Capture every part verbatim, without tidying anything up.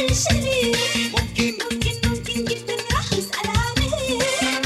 تسألش ليه؟ ممكن ممكن ممكن جدا راح نسأل عليه.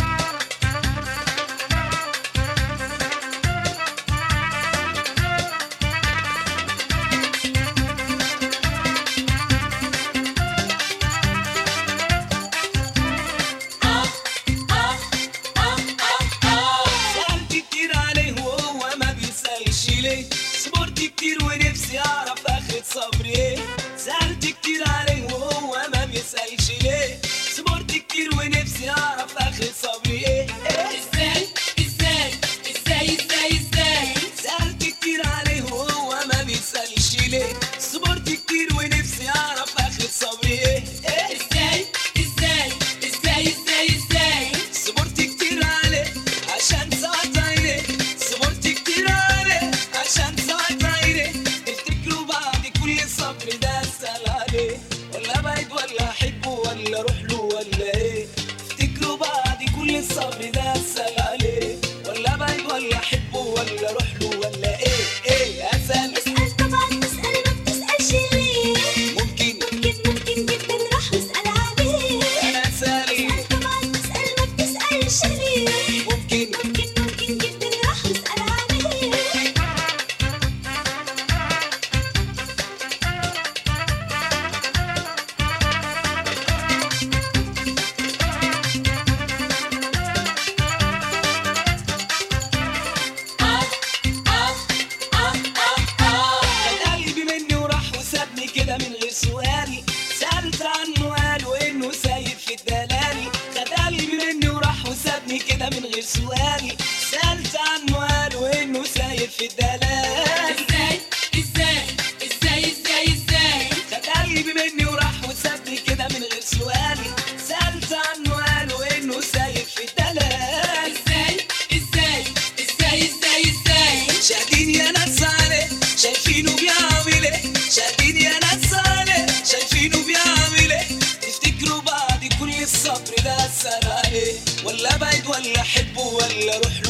سألت كتير عليه وهو ما بيسألش ليه. صبرت كتير ونفسي أعرف آخرة صبري إيه. سألت كتير عليه وهو ما بيسألش ليه. صبرت كتير ونفسي أعرف آخرة صبري إيه. ازاي ازاي ازاي ازاي ازاي سألت كتير عليه وهو ما بيسألش ليه. صبرت كتير ونفسي أعرف آخرة صبري إيه. ازاي ازاي ازاي ازاي ازاي صبرت كتير عليه عشان ساعة عينيه. صبرت كتير عليه عشان ساعة عينيه. تفتكروا بعد كل الصبر ده أسأل عليه ولا بعيد ولا أحبه ولا أروح له ولا إيه. تفتكروا بعد كل الصبر ده أسأل عليه ولا بعيد ولا أحبه ولا أروح له ولا إيه. إيه أسأل اسأل طبعا تسأل ما بتسألش ليه؟ ممكن ممكن ممكن جدا راح نسأل عليه. أنا أسأل اسأل طبعا تسأل ما بتسألش ليه؟ ممكن ممكن ممكن جدا راح نسأل عليه. خد قلبي مني وراح وسابني كده من غير سؤال. سألت عنه قالوا إنه سايب في الدلال. خد قلبي مني وراح وسابني كده من غير سؤال. سألت عنه قالوا إنه سايب في الدلال. ازاي ازاي ازاي ازاي ازاي خد قلبي مني وراح وسابني كده من غير سؤال. سألت عنه قالوا إنه سايب في الدلال. ازاي ازاي ازاي ازاي ازاي شاهدين يا ناس عليه شايفينه بيعمل ايه. شاهدين يا ناس عليه شايفينه بيعمل ايه. تفتكروا بعد كل الصبر ده أسأل عليه ولا بعيد ولا أحبه ولا أروح